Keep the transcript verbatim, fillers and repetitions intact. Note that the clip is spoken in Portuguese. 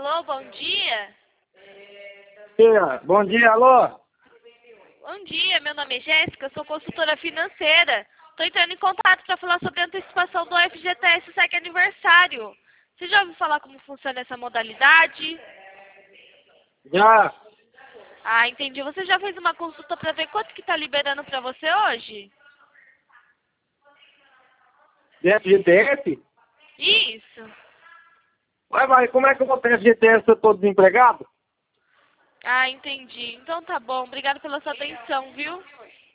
Alô, bom dia? Dia. Bom dia, alô? Bom dia, meu nome é Jéssica, sou consultora financeira. Estou entrando em contato para falar sobre a antecipação do F G T S segue aniversário. Você já ouviu falar como funciona essa modalidade? Já. Ah, entendi. Você já fez uma consulta para ver quanto que está liberando para você hoje? De F G T S? Isso. Vai, vai, como é que eu vou ter F G T S se eu tô desempregado? Ah, entendi. Então tá bom. Obrigado pela sua atenção, viu?